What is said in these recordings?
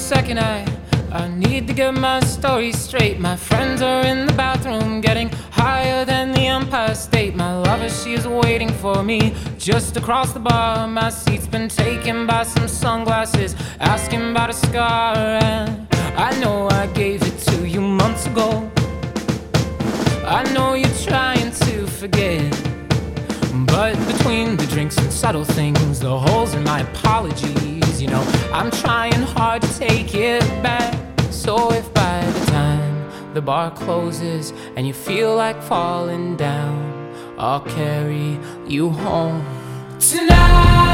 second, I need to get my story straight. My friends are in the bathroom getting higher than the Empire State. My lover, she is waiting for me just across the bar. My seat's been taken by some sunglasses asking about a scar. And I know I gave it to you months ago. I know you're trying to forget, but between the drinks and subtle things, the holes in my apologies, you know, I'm trying hard to take it back. So if by the time the bar closes and you feel like falling down, I'll carry you home tonight.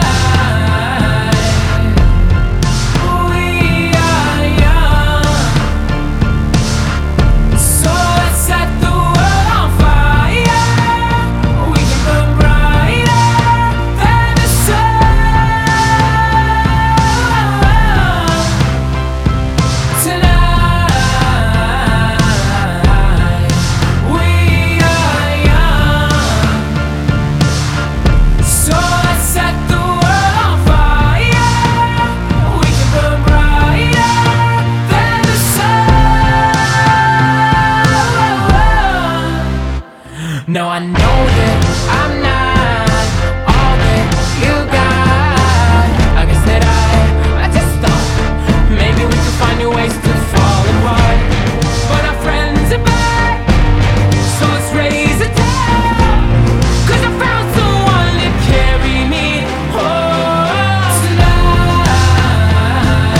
No, I know that I'm not all that you got. I guess that I just thought maybe we could find new ways to fall apart. But our friends are back, so let's raise a toast, 'cause I found someone to carry me home tonight.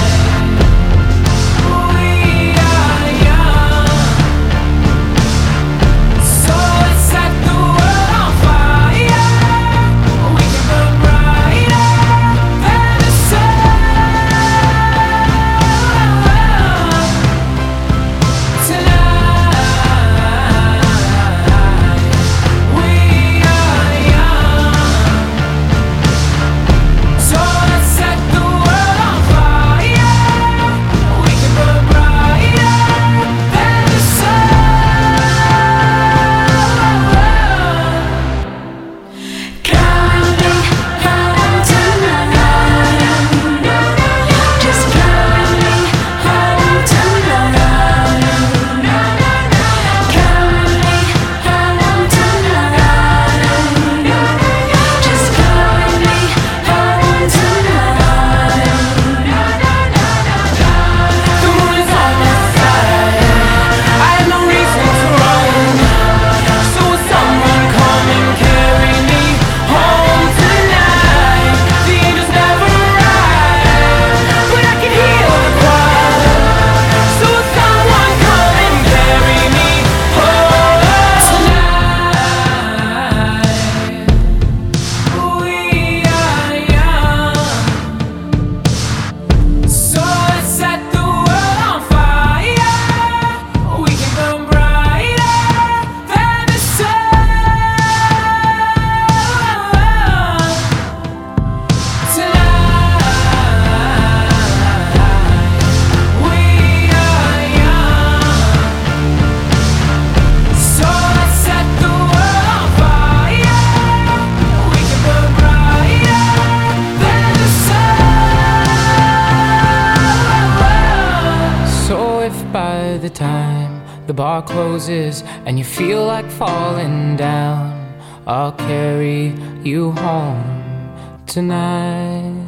We are young, so by the time the bar closes and you feel like falling down, I'll carry you home tonight.